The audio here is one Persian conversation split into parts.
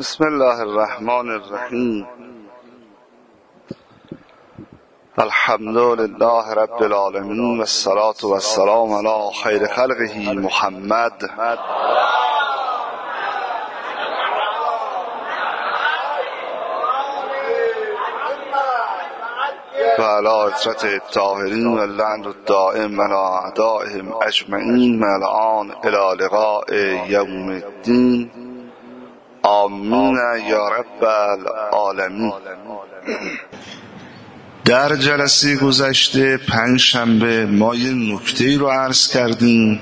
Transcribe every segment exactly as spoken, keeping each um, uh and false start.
بسم الله الرحمن الرحیم. الحمد لله رب العالمین و الصلاة و السلام علی خیر خلقه محمد و علی عترت الطاهرین و اللعن الدائم علی اعدائهم اجمعین و الان الی لقاء یوم الدین. آمین یا رب العالمین. در جلسه گذشته پنج شنبه ما یه نکته‌ای رو عرض کردیم.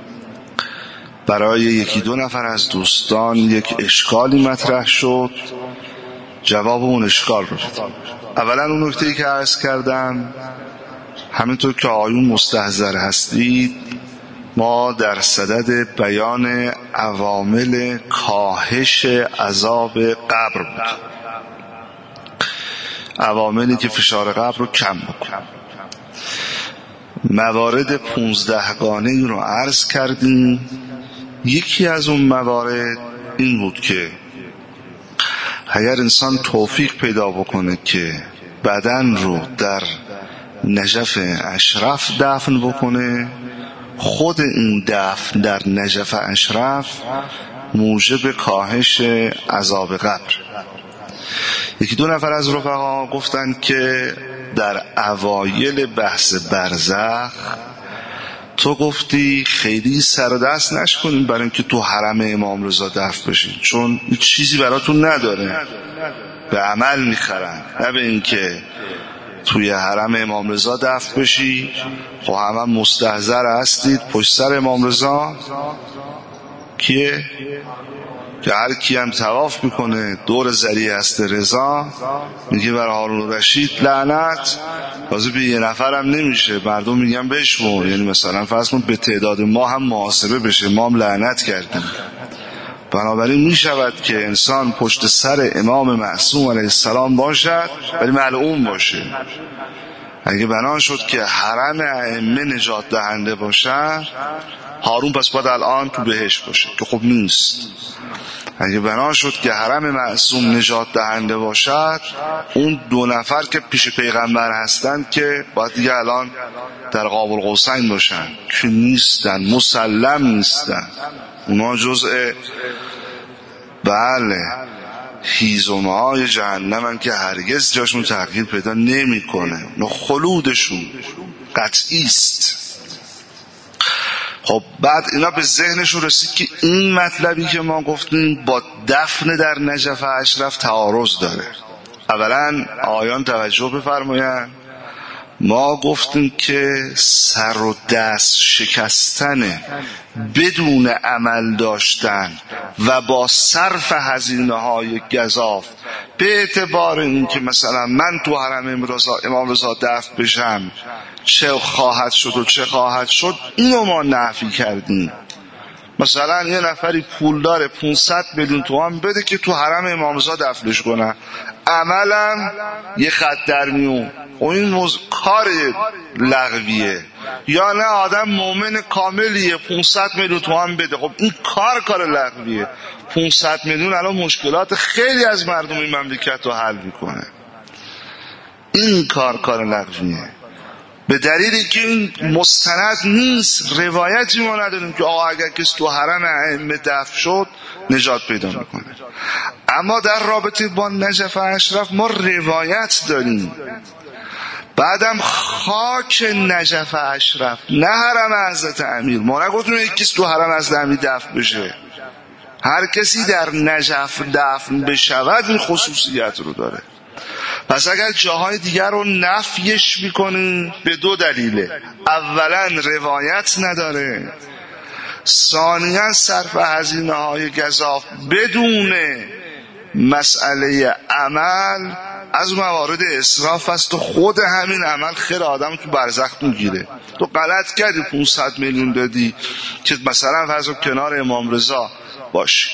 برای یکی دو نفر از دوستان یک اشکالی مطرح شد، جواب اون اشکال رو بدیم. اولا اون نکته‌ای که عرض کردم، همینطور که آیون مستحضر هستید، ما در صدد بیان عوامل کاهش عذاب قبر بود، عواملی که فشار قبر رو کم بکنه. موارد پونزده گانه رو عرض کردیم. یکی از اون موارد این بود که اگر انسان توفیق پیدا بکنه که بدن رو در نجف اشرف دفن بکنه، خود این دفن در نجف اشرف موجب کاهش عذاب قبر. یکی دو نفر از رفقا گفتن که در اوایل بحث برزخ تو گفتی خیلی سر دست نشکنیم برای اینکه تو حرم امام رضا دفن بشین، چون چیزی براتون نداره، به عمل میخرن، نه به اینکه توی حرم امام رضا دفن بشی. خب همه مستحضر هستید پشت سر امام رضا کیه؟ که هر کی هم طواف میکنه دور ذریعه هست رضا میگه بر هارون رشید لعنت. بازی به یه نفر هم نمیشه، مردم میگن بشمر، یعنی مثلا فرض کن به تعداد ما هم محاسبه بشه، ما هم لعنت کردیم. بنابراین می شود که انسان پشت سر امام معصوم علیه السلام باشد ولی ملعون باشه. اگه بنا شد که حرم ائمه نجات دهنده باشه، هارون پس باید الان تو بهشت باشه که خب نیست. اگه بنا شد که حرم معصوم نجات دهنده باشد، اون دو نفر که پیش پیغمبر هستند که باید دیگه الان در قاب القوسین باشن که نیستن، مسلم نیستن. اونا جزء بله هیزمه های جهنمن که هرگز جاشون تغییر پیدا نمی کنه، اونا خلودشون قطعی است. خب بعد اینا به ذهنشون رسید که این مطلبی که ما گفتیم با دفن در نجف اشرف تعارض داره. اولا آیان توجه بفرمایند، ما گفتیم که سر و دست شکستن بدون عمل داشتن و با صرف هزینه های گزاف به اعتبار این که مثلا من تو حرم امام رضا دفن بشم چه خواهد شد و چه خواهد شد، اینو ما نفی کردیم. مثلا یه نفری پول داره پانصد میلیون تومان بده که تو حرم امام رضا دفنش کنه، عملا یه خط در میون و این موز... کار لغویه. یا نه آدم مومن کاملیه پانصد میلیون تومان بده، خب این کار کار لغویه. پانصد میلیون الان مشکلات خیلی از مردم این مملکت رو حل میکنه. این کار کار لغویه، به دلیلی که این مستند نیست، روایتی ما نداریم که آقا اگر کسی تو حرم ائمه دفن شد نجات پیدا میکنه. اما در رابطه با نجف اشرف ما روایت داریم. بعدم خاک نجف اشرف، نه حرم حضرت امیر. ما نگفتیم یک کسی تو حرم حضرت امیر دفن بشه، هر کسی در نجف دفن بشود این خصوصیت رو داره. پس اگر جاهای دیگر رو نفیش میکنیم به دو دلیله: اولا روایت نداره، ثانیا صرف هزینه های گزاف بدون مسئله عمل از موارد اسراف است و خود همین عمل خیر آدم تو برزخ میگیره. تو غلط کردی پانصد میلیون دادی که مثلا فرض کنار امام رضا باشی،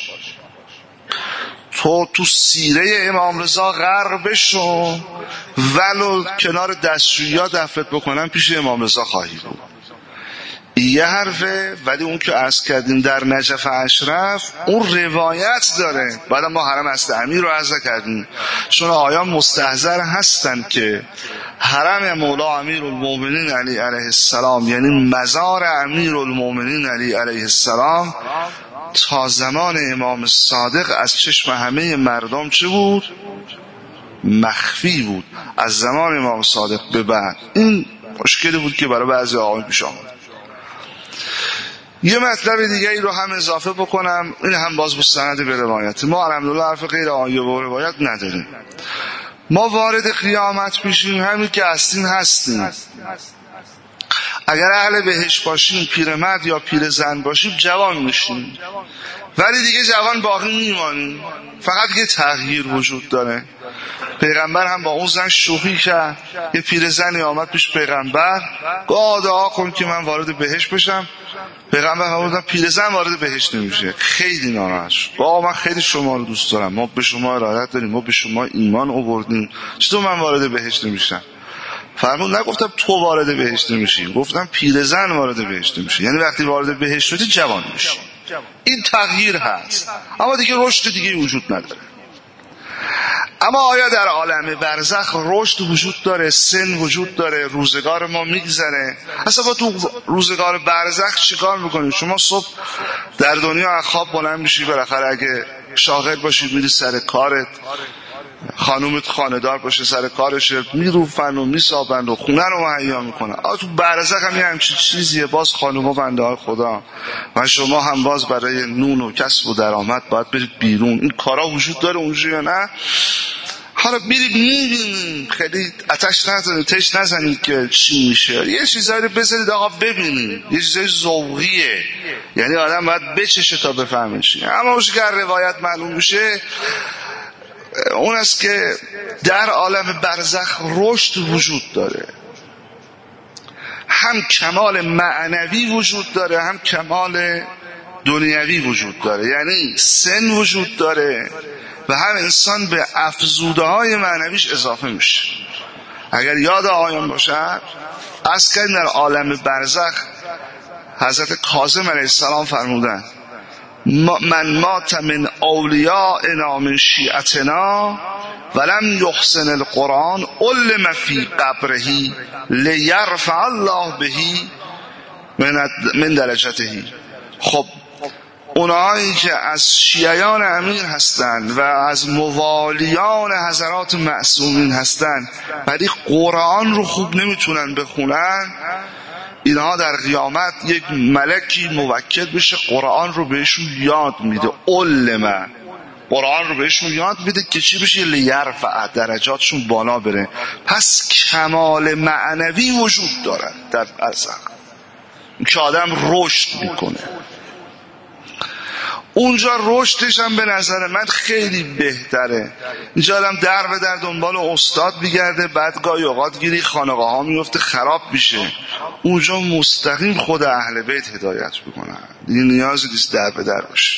تو تو سیره امام رضا غرق بشو، ولو کنار دستشویی ها دفنت بکنن پیش امام رضا خواهی بود. یه حرفه، ولی اون که عرض کردیم در نجف اشرف اون روایت داره. بعد ما حرم است امیر رو عرض کردیم، چون آیان مستحضر هستن که حرم مولا امیر المومنین علی علیه السلام، یعنی مزار امیر المومنین علی علیه السلام، تا زمان امام صادق از چشم همه مردم چه بود؟ مخفی بود. از زمان امام صادق به بعد این مشکلی بود که برای بعضی آقایون پیش آمد. یه مطلب دیگه ای رو هم اضافه بکنم، این هم باز مستند به روایت. ما الحمدلله حرف غیر آیه و روایت نداریم. ما وارد قیامت میشیم، همین که هستیم هستیم. اگر اهل بهشت باشیم، پیرمرد یا پیرزن باشیم، جوان میشیم، ولی دیگه جوان باقی میمانیم. فقط یه تغییر وجود داره. پیغمبر هم با اون زن شوخی کرد. یه پیرزنی آمد پیش پیغمبر، گفت دعا کن که من وارد بهشت بشم. پیغمبر فرمود پیرزن وارد بهشت نمیشه. خیلی ناراحت شد. گفت من خیلی شما رو دوست دارم، ما به شما ارادت داریم، ما به شما ایمان آوردیم، چطور من وارد بهشت نمیشم؟ فرمود نگفتم تو وارد بهشت نمیشی، گفتم پیرزن وارد بهشت نمیشه. یعنی وقتی وارد بهشت شدی جوان میشی. این تغییر هست، اما دیگه رشد دیگه وجود نداره. اما آیا در عالم برزخ رشد وجود داره؟ سن وجود داره؟ روزگار ما میگذره؟ اصلا با تو روزگار برزخ چیکار میکنیم؟ شما صبح در دنیا خواب بلند میشی، بالاخره اگه شاغل باشی میری سر کارت، خانومت خانه‌دار باشه سر کارشه، میروفن و میسابن و خونه رو مهیا میکنن. آ تو برزخ هم یه همچین چیزیه. باز خانوما بنده های خدا و شما هم باز برای نون و کسب و درآمد باید برید بیرون. این کارا وجود داره اونجا یا نه؟ حالا برید میبینید، خیلی آتش نزنید، تش نزنید که چی میشه. یه چیزایی رو بذارید آقا ببینید، یه چیزای ذوقیه، یعنی آدم باید بچشه تا بفهمه چی. اما اون که روایت معلوم میشه اون است که در عالم برزخ رشد وجود داره، هم کمال معنوی وجود داره، هم کمال دنیوی وجود داره. یعنی سن وجود داره و هم انسان به افزوده های معنویش اضافه میشه. اگر یاد آیان باشد، از که در عالم برزخ حضرت کاظم علیه السلام فرمودن من مات من اولیائنا من شیعتنا ولم یحسن القرآن علم فی قبره لیرفع الله به من درجته. خب اونایی که از شیعیان امیر هستند و از موالیان حضرات معصومین هستند ولی قرآن رو خوب نمیتونن بخونن، اینها در قیامت یک ملکی موکل بشه قرآن رو بهشون یاد میده. علم قرآن رو بهشون یاد میده که چی بشه؟ لیرفع، درجاتشون بالا بره. پس کمال معنوی وجود داره در برزخ که آدم رشد میکنه. اونجا رشدش هم به نظر من خیلی بهتره. اینجا آدم در به در دنبال استاد بیگرده، بعد گاهی اوقات گیری خانقاه ها میفته خراب میشه. اونجا مستقیم خود اهل بیت هدایت بکنن، دیگه نیازی نیست در به در باشه.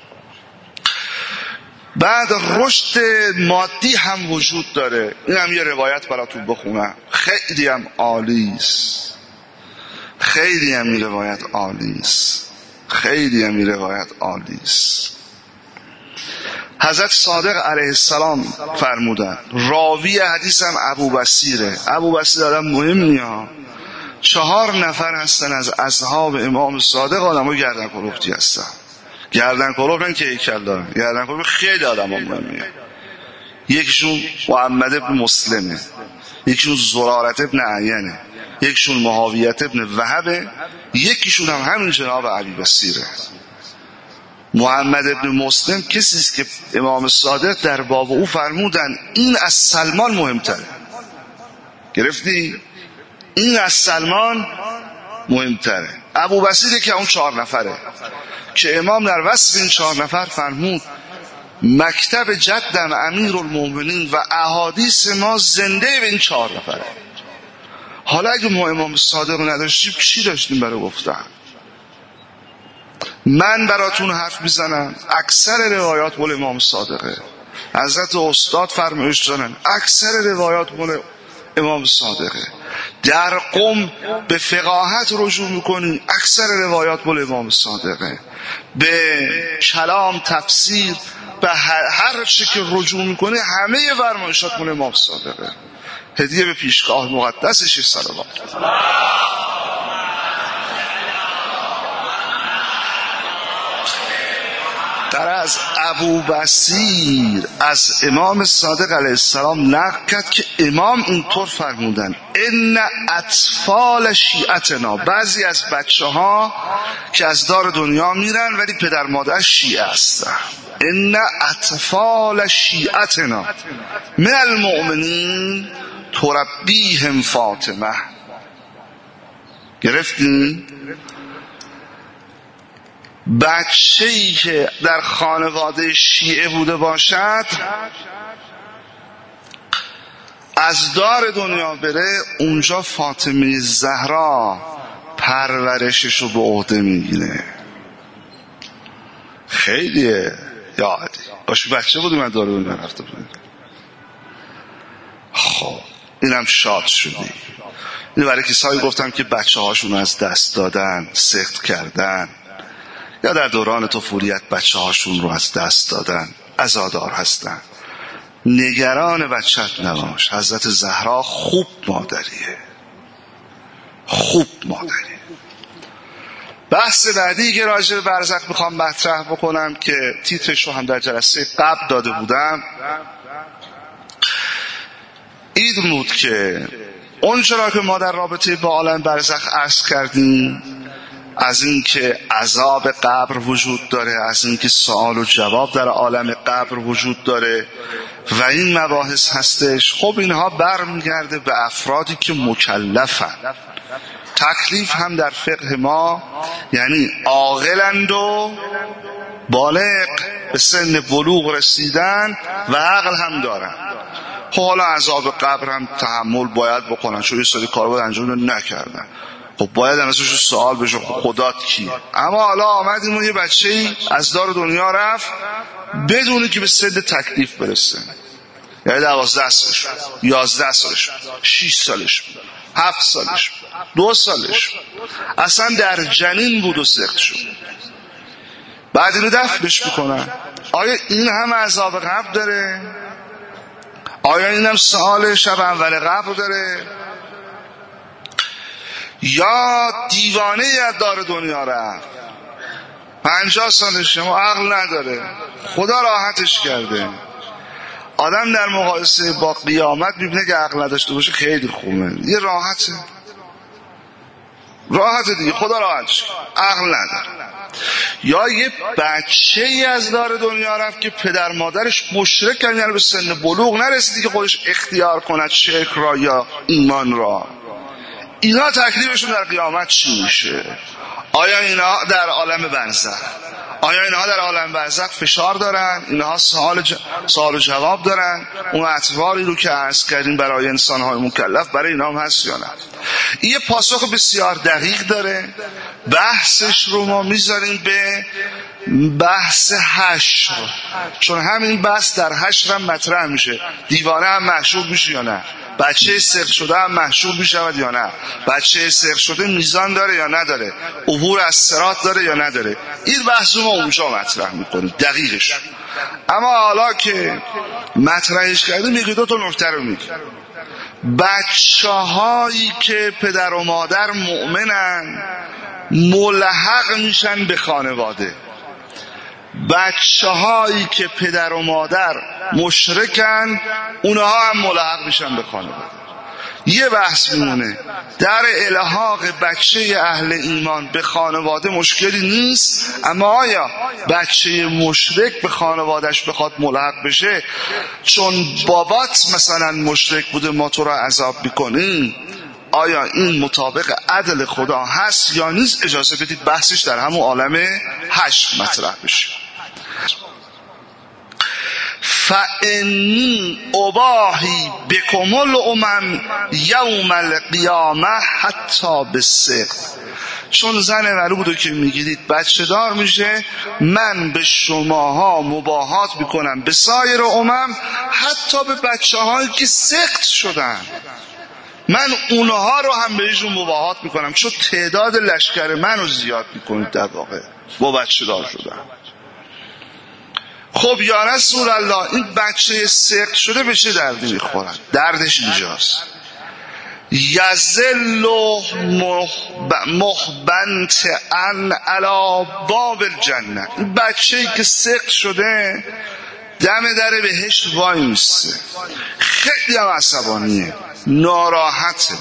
بعد رشد مادی هم وجود داره. این هم یه روایت براتون بخونم، خیلی هم عالیست، خیلی هم این روایت عالیست، خیلی هم این روایت عالیست. حضرت صادق علیه السلام فرمودن، راوی حدیث هم ابو بصیره. ابو بصیر آدم مهمی ها. چهار نفر هستن از اصحاب امام صادق، آدم ها گردن کلفتی هستن. گردن کلفت نه که هیکل دارن، گردن کلفت خیلی آدم ها مهمیه. یکیشون محمد ابن مسلمه، یکیشون زرارت ابن عینه، یکیشون معاویت ابن وهبه، یکیشون هم همین جناب ابی بصیره. محمد ابن مسلم کسی است که امام صادق در باب او فرمودن این از سلمان مهمتره. گرفتی؟ این از سلمان مهمتره. ابو بصیره که اون چهار نفره که امام در وصف این چهار نفر فرمود مکتب جدم امیر المومنین و احادیث ما زنده به این چهار نفره. حالا اگه ما امام صادق نداشتیم چی داشتیم برای گفتن؟ من براتون حرف میزنم اکثر روایات مول امام صادقه. حضرت استاد فرمایش دارن اکثر روایات مول امام صادقه. در قم به فقاهت رجوع میکنی، اکثر روایات مال امام صادقه. به کلام، تفسیر، به هر, هر چی که رجوع میکنی همه فرمایشات مال امام صادقه. هدیه به پیشگاه مقدسش صلوات. در از ابو بصیر از امام صادق علیه السلام نقل کرد که امام اینطور فرمودن: ان اطفال شیعتنا، بعضی از بچه ها که از دار دنیا میرن ولی پدر مادر شیعه هستن. ان اطفال شیعتنا من المؤمنین تربیهم فاطمه. گرفتین؟ بچه‌ای که در خانواده شیعه بوده باشد از دار دنیا بره، اونجا فاطمه زهرا پرورشش رو به عهده میگیره. خیلیه یادی باشه بچه بودی من دار دنیا رفته بودیم. خب اینم شاد شدی. این برای کسایی گفتم که بچه هاشون از دست دادن، سخت کردن، یا در دوران طفولیت بچه هاشون رو از دست دادن، عزادار هستن. نگران بچت نباش. حضرت زهرا خوب مادریه، خوب مادریه. بحث بعدی که راجع به برزخ میخوام مطرح بکنم که تیترش رو هم در جلسه قبل داده بودم، این بود که اونچرا که ما در رابطه با عالم برزخ عرض کردیم، از این که عذاب قبر وجود داره، از این که سوال و جواب در عالم قبر وجود داره و این مباحث هستش، خب اینها برمیگرده به افرادی که مکلفن. تکلیف هم در فقه ما یعنی عاقلند و بالغ، به سن بلوغ رسیدن و عقل هم دارن. خب حالا عذاب قبر هم تحمل باید بکنن، چون یه سری کار باید انجام نکردن. خب باید ازش سوال بشه خدات کیه. اما حالا آمدیم و یه بچه‌ای از دار دنیا رفت بدونی که به سن تکلیف برسه، یعنی دوازده سالش، یازده سالش، شیش سالش، هفت سالش، دو سالش، اصلا در جنین بود و سخت شد، بعد اینو دفنش میکنن. آیا این هم عذاب قبر داره؟ آیا این هم سوال شب اول قبر داره؟ یا دیوانه از دار دنیا رفت، پنجاه سالشه، ما عقل نداره، خدا راحتش کرده. آدم در مقایسه با قیامت میبینه که عقل نداشته باشه خیلی خوبه، یه راحته، راحته دیگه، خدا راحتش، عقل نداره. یا یه بچه ای از دار دنیا رفت که پدر مادرش مشرکن، یعنی به سن بلوغ نرسیدی که خودش اختیار کند شرک را یا ایمان را. اینا تکلیفشون در قیامت چی میشه؟ آیا اینا در عالم برزخ، آیا اینها در عالم برزخ فشار دارن؟ اینها سوال ج... سوال و جواب دارن؟ اون اطواری رو که عرض کردیم برای انسان‌های مکلف برای اینا هم هست یا نه؟ این یه پاسخ بسیار دقیق داره. بحثش رو ما میذاریم به بحث حشر، چون همین بحث در حشر هم مطرح میشه. دیوانه هم محشور میشه یا نه؟ بچه سرخ شده هم محشور میشود یا نه؟ بچه سرخ شده میزان داره یا نداره؟ عبور از صراط داره یا نداره؟ این بحث رو ما اونجا مطرح میکنیم دقیقش. اما حالا که مطرحش کردیم یکی دو تا نکته رو میگیم. بچه هایی که پدر و مادر مؤمنن ملحق میشن به خانواده، بچه هایی که پدر و مادر مشرکن اونها هم ملحق میشن به خانواده. یه بحث میمونه، در الحاق بچه اهل ایمان به خانواده مشکلی نیست، اما آیا بچه مشرک به خانوادش بخواد ملحق بشه چون بابات مثلا مشرک بوده ما تو را عذاب میکنیم، آیا این مطابق عدل خدا هست یا نیست؟ اجازه بدید بحثش در همون عالم حشر مطرح بشه. فَإِنِّي أُبَاهِي بِكُمُ الْأُمَمَ یوم القیامه حتی بالسقط. چون زن ولودو که میگیرید بچه دار میشه، من به شماها مباهات میکنم به سایر امم، حتی به بچه هایی که سقط شدن. من اونها رو هم بهشون مباهات میکنم، چون تعداد لشکر منو زیاد میکنید در واقع با بچه دار شدن. خب یا رسول الله، این بچه سقط شده به چه دردی میخورن؟ دردش اینجاست. یزل مخبنت ان علی باب الجنه، این بچه‌ای که سقط شده دم در بهشت وای میسته، خیلی هم عصبانیه، ناراحته.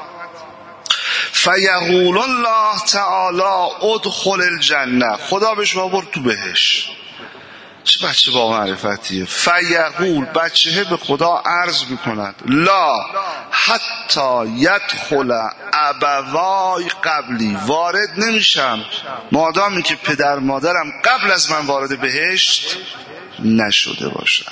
فیقول الله تعالی ادخل الجنه، خدا بهش برد تو بهشت. چه بچه با معرفتیه. فیقول، بچه به خدا عرض میکند لا حتی یدخل ابوای قبلی، وارد نمیشم مادامی که پدر مادرم قبل از من وارد بهشت نشده باشم.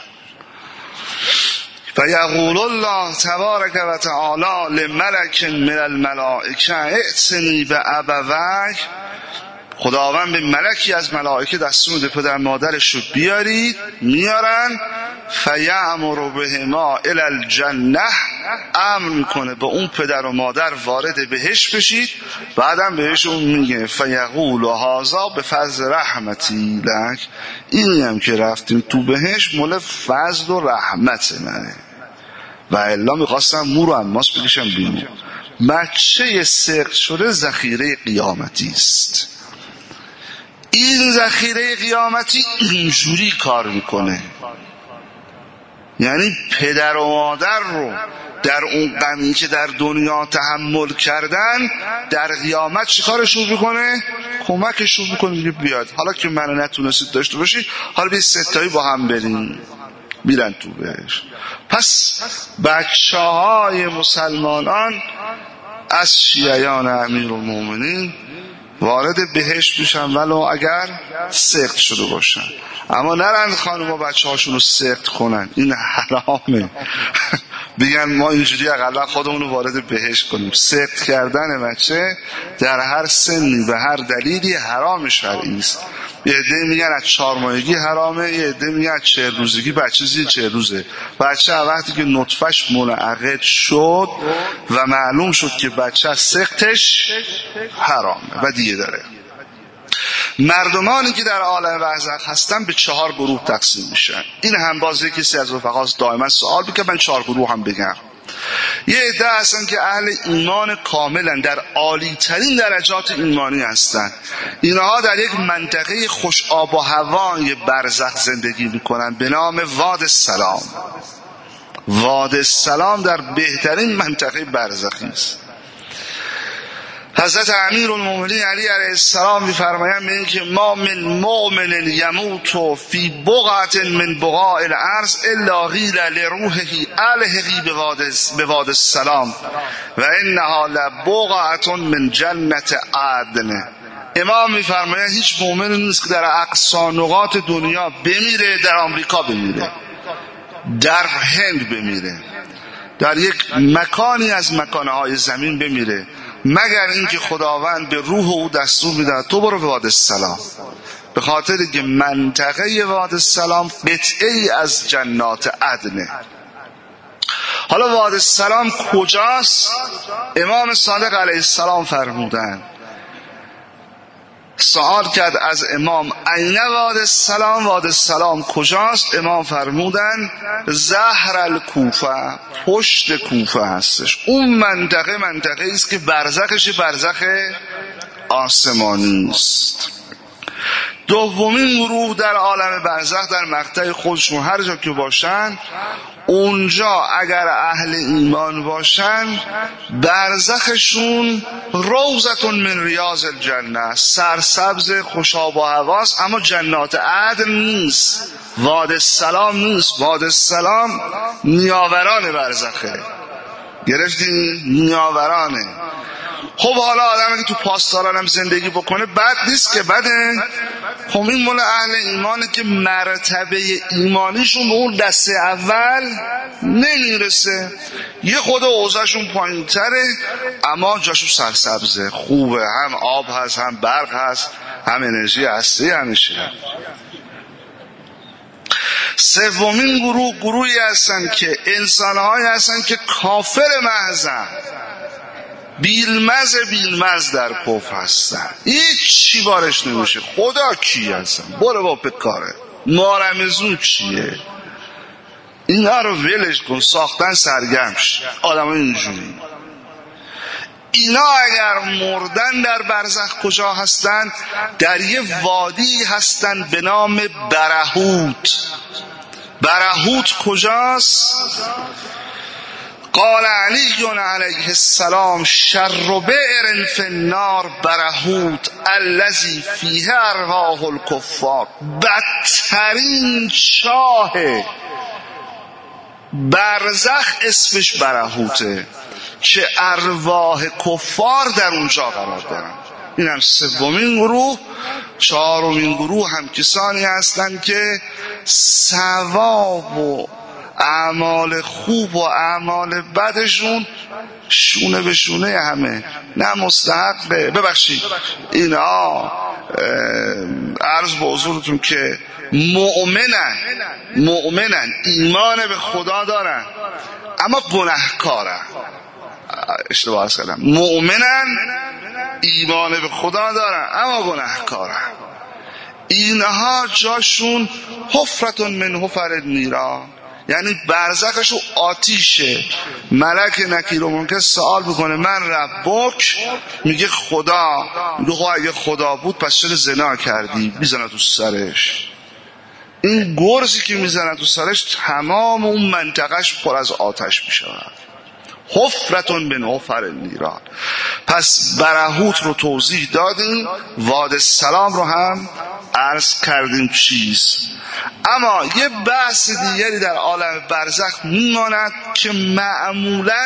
فیقول الله تبارک و تعالی لملک من الملائکه ائتنی بابویک، خداوند به ملکی از ملائکه دستور میده پدر مادرش رو بیارید، میارن. فیأمر بهما الی الجنه، امر میکنه به اون پدر و مادر وارد بهشت بشید. بعدم بهشون میگه فیقول هذا بفضل رحمتی لک، اینی هم که رفتیم تو بهشت مال فضل و رحمت منه، و الا میخواستم مو رو انماس بکشم بیرون. بچه سقط شده ذخیره قیامتی است. این ذخیره قیامتی اینجوری کار میکنه، یعنی پدر و مادر رو در اون غمی که در دنیا تحمل کردن در قیامت چیکارشون میکنه؟ کمکشون میکنه، میگه بیاد حالا که منو نتونستید داشته باشید، حالا بیا ستایی با هم بریم، میرن تو بهش. پس بچه های مسلمانان از شیعیان امیرالمومنین وارد بهشت میشن ولو اگر سقط شده باشن، اما نرند خانوما بچه هاشون رو سقط کنن، این حرامه. بگن ما اینجوری اقلا خودمون رو وارد بهشت کنیم. سقط کردن بچه در هر سنی و هر دلیلی حرام شرعی است. یه عده میگن از چهار ماهگی حرامه، یه عده میگن از چهل روزگی، بچه زیر چهل روزه. بچه وقتی که نطفش منعقد شد و معلوم شد که بچه سقطش حرامه و دیگه داره. مردمانی که در عالم برزخ هستن به چهار گروه تقسیم میشن. این هم باز کسی از رفقا دائما سوال میکنه، من چهار گروه هم بگم. یه عده هستن که اهل ایمان کاملا در عالی ترین درجات ایمانی هستن. اینها در یک منطقه خوش آب و هوای برزخ زندگی میکنن به نام واد السلام. واد السلام در بهترین منطقه برزخی است. حضرت امیرالمومنین علی علیه السلام می‌فرمایند به اینکه ما من مؤمن یموت فی بقعة من بقاع الارض الا قیل لروحه الحقی بواد السلام و انها لبقعة من جنت عدن. امام می‌فرمایند هیچ مؤمن نیست که در اقصا نقاط دنیا بمیره، در آمریکا بمیره، در هند بمیره، در یک مکانی از مکانهای زمین بمیره، مگر اینکه خداوند به روح او دستور میده تو برو به واد السلام، به خاطر که منطقه واد السلام قطعه‌ای از جنات عدنه. حالا واد السلام کجاست؟ امام صادق علیه السلام فرمودند، سوال کرد از امام این واد السلام، واد السلام کجاست؟ امام فرمودن ظهر الکوفه، پشت کوفه هستش. اون منطقه منطقه است که برزخش برزخ آسمانی است. دومین گروه در عالم برزخ در مقطع خودشون هر جا که باشن، اونجا اگر اهل ایمان باشن برزخشون روضتون من ریاض الجنه، سرسبز خوشاب و هواست، اما جنات عدن نیست، واد السلام نیست. واد السلام نیاوران برزخه، گرفتین؟ نیاورانه. خب حالا آدمی که تو پاسداران هم زندگی بکنه بد نیست که بده. خب این مال اهل ایمانه که مرتبه ایمانیشون به اون دسته اول نمیرسه، یه خود اوضاعشون پایین تره اما جاشون سرسبزه، خوبه، هم آب هست، هم برق هست، هم انرژی هستی همیشه. سومین گروه گروهی هستن که انسانهایی هستن که کافر محضن، بیلمز بیلمز در کفر هستن، هیچ چی بارش نمیشه. خدا کی هستن؟ برو با پکاره. مارمزون چیه؟ اینا رو ولش کن، ساختن سرگمش آدم ها اینجوری. اینا اگر مردن در برزخ کجا هستن؟ در یه وادی هستن به نام برهوت. برهوت کجاست؟ قال علی علیه السلام شر بئر فی النار برهوت الذی فیه ارواح الکفار. بدترین چاه برزخ اسمش برهوته که ارواح کفار در اونجا قرار دارن. این هم سومین گروه. چهارمین گروه هم کسانی هستند که ثواب و اعمال خوب و اعمال بدشون شونه به شونه همه، نه مستحقه. ببخشید اینا عرض به حضورتون که مؤمنن مؤمنن ایمان به خدا دارن اما گناهکارن. اشتباه کردم. مؤمنن ایمان به خدا دارن اما گناهکارن. اینها جاشون حفرتون من حفر النیران، یعنی برزخشو آتیشه. ملک نکیر و منکر سوال بکنه من ربک، میگه خدا. میگه خب اگه خدا بود پس چرا زنا کردی؟ میزنه تو سرش. این گرزی که میزنه تو سرش تمام اون منطقهش پر از آتش میشود. حفرتون بن حفر النیران. پس برهوت رو توضیح دادیم، واد السلام رو هم عرض کردیم چیست. اما یه بحث دیگری در عالم برزخ میماند که معمولاً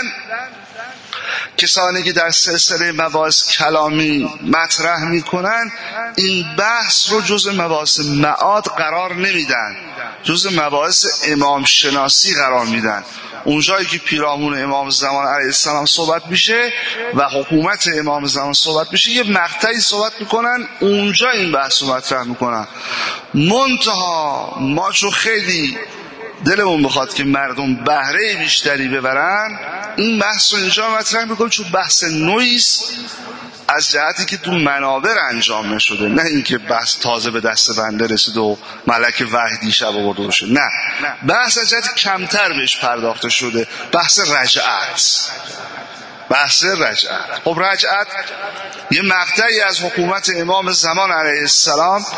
کسانی که در سلسله مباحث کلامی مطرح میکنن این بحث رو جز مباحث معاد قرار نمیدن، جز مباحث امام شناسی قرار میدن. اونجایی که پیرامون امام زمان علیه السلام صحبت میشه و حکومت امام زمان صحبت میشه یه مقطعی صحبت میکنن، اونجا این بحث رو مطرح میکنن. منتها ما چون خیلی دلمون بخواد که مردم بهره بیشتری ببرن این بحث رو اینجا مطرح میکنم، چون بحث نوعیست از جهتی که تو منابر انجام نشده، نه اینکه بحث تازه به دست بنده رسید و ملک وحی شب آورده باشه. نه، بحث از جهتی کمتر بهش پرداخته شده. بحث رجعت بحث رجعت خب رجعت یه مقطعی از حکومت امام زمان علیه السلام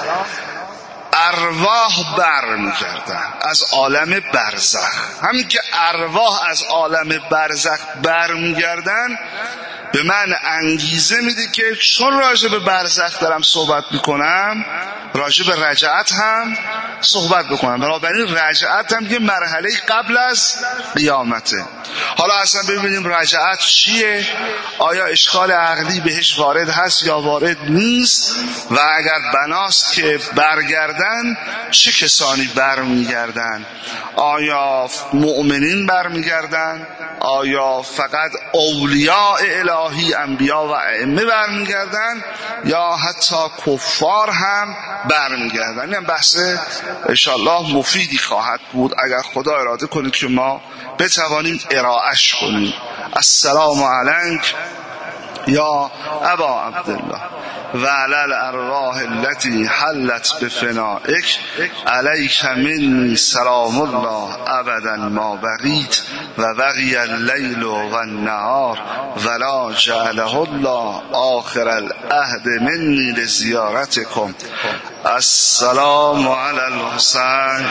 ارواح بر می‌گردن از عالم برزخ. همین که ارواح از عالم برزخ بر می‌گردن به من انگیزه میده که چون راجع به برزخ دارم صحبت میکنم راجع به رجعت هم صحبت بکنم. بنابراین رجعت هم یه مرحله قبل از قیامته. حالا اصلا ببینیم رجعت چیه، آیا اشکال عقلی بهش وارد هست یا وارد نیست، و اگر بناست که برگردن چه کسانی برمیگردن؟ آیا مؤمنین برمیگردن؟ آیا فقط اولیاء الهی انبیا و ائمه برمیگردن یا حتی کفار هم برمیگردن؟ این بحث انشاءالله مفیدی خواهد بود اگر خدا اراده کنه که ما بتوانیم ارائهش کنیم. السلام علیک یا ابا عبدالله و علی الارواح التي حلت بفنائک علیک منی سلام الله ابدا ما بقیت و بقی اللیل و النهار ولا جعله الله آخر العهد منی لزیارتکم. السلام علی الحسین.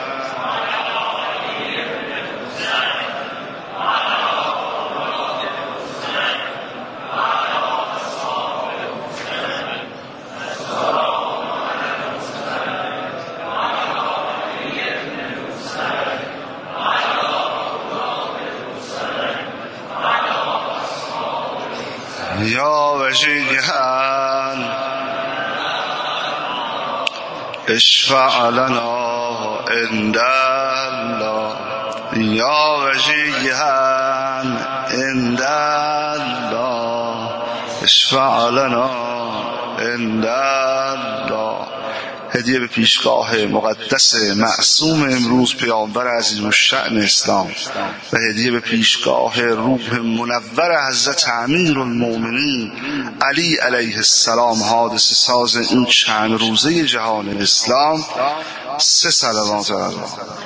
یا وجیهان اشفع لنا عند الله یا وجیهان عند الله اشفع لنا عند الله هدیه به پیشگاه مقدس معصوم امروز پیامبر عظیم‌الشأن اسلام و هدیه به پیشگاه روح منور حضرت امیرالمؤمنین علی علیه السلام، حادثه ساز این چند روزه جهان اسلام. سه صلوات الله